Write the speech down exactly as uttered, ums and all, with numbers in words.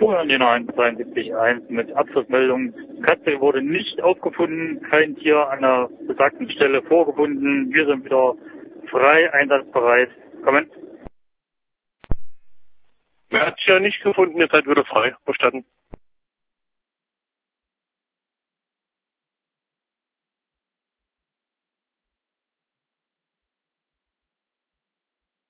Florian eins zweiundsiebzig eins mit Abschlussmeldung. Katze wurde nicht aufgefunden, kein Tier an der besagten Stelle vorgefunden. Wir sind wieder frei einsatzbereit. Kommen. Er hat es ja nicht gefunden, ihr seid wieder frei. Verstanden.